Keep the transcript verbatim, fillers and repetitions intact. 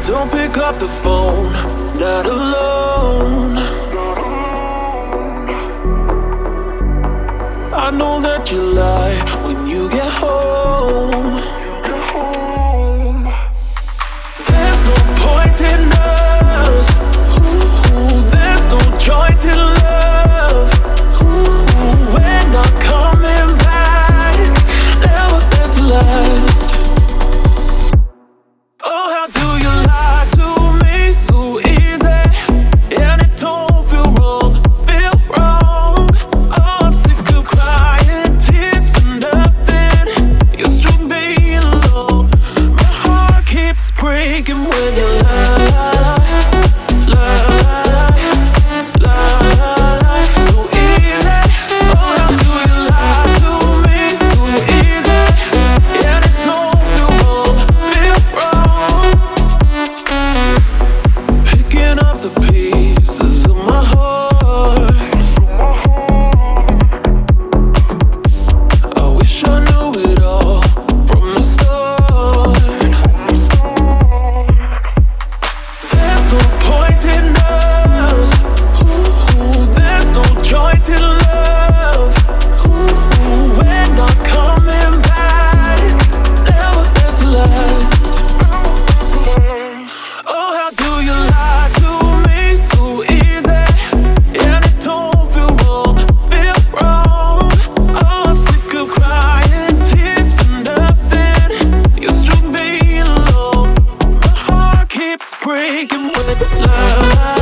Don't pick up the phone, not alone. I know that you lie when you get home. There's no point in us. Ooh, there's no joy to love. Ooh, we're not coming back. Never meant to last. Oh, how do you lie to me so easy? And it don't feel wrong, feel wrong. Oh, I'm sick of crying tears for nothing. You struck me alone. My heart keeps breaking when you lie, lie, lie, so easy. Oh, how do you lie to me so easy? And it don't feel wrong, feel wrong. Picking up the pieces of my heart. I wish I knew it all from the start. There's no point in us. Ooh, there's no joy to love. Ooh, we're not coming back. Never meant to last. Oh, how do you lie to me so easy? And it don't feel wrong, feel wrong. Oh, I'm sick of crying tears for nothing. You struck me alone. My heart keeps breaking when I lie.